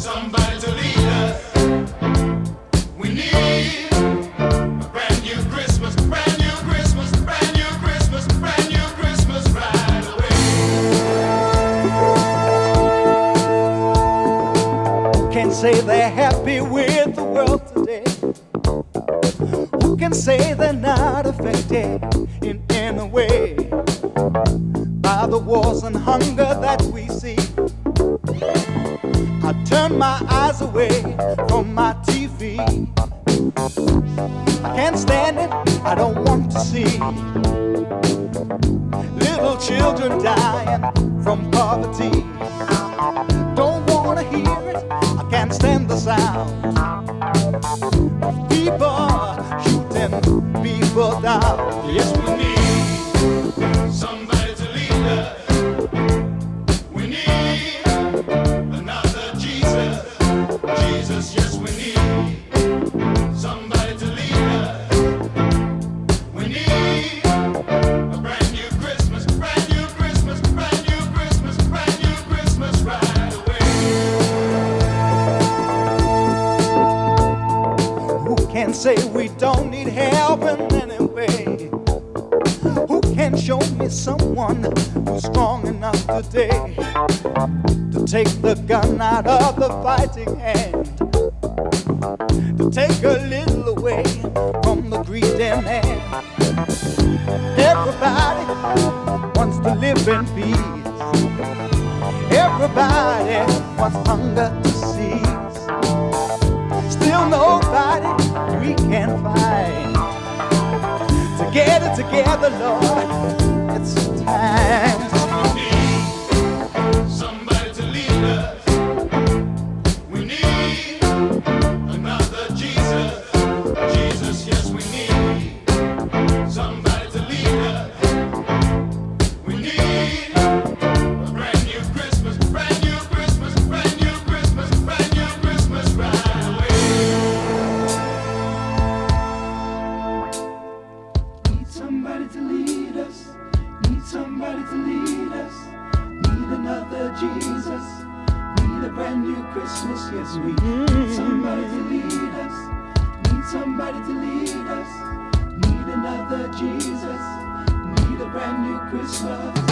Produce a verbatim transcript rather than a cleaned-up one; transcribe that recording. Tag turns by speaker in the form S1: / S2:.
S1: somebody to lead us. We need a brand new Christmas, brand new Christmas, brand new Christmas, brand new Christmas right away.
S2: Who can say they're happy with the world today? Who can say they're not affected in any way by the wars and hunger that we see? I turn my eyes away from my T V. I can't stand it, I don't want to see little children dying from poverty. Don't want to hear it, I can't stand the sound of people shooting people down.
S1: Yes, we need somebody to lead us. We need another Jesus. Jesus, yes, we need somebody to lead us. We need a brand new Christmas, brand new Christmas, brand new Christmas, brand new Christmas right away.
S2: Who can say we don't need help in any way? Who can show me someone who's strong enough today to take the gun out of the fighting hand, to take a little away from the greedy man? Everybody wants to live in peace. Everybody wants hunger to cease. Still nobody we can find to get it together, Lord. It's time.
S1: We need somebody to lead us. We need another Jesus. Jesus, yes, we need somebody to lead us. We need a brand new Christmas, brand new Christmas, brand new Christmas, brand new Christmas right away.
S2: Need somebody to lead us. Need somebody to lead us. Need another Jesus. Need a brand new Christmas. Yes, we need somebody to lead us. Need somebody to lead us. Need another Jesus. Need a brand new Christmas.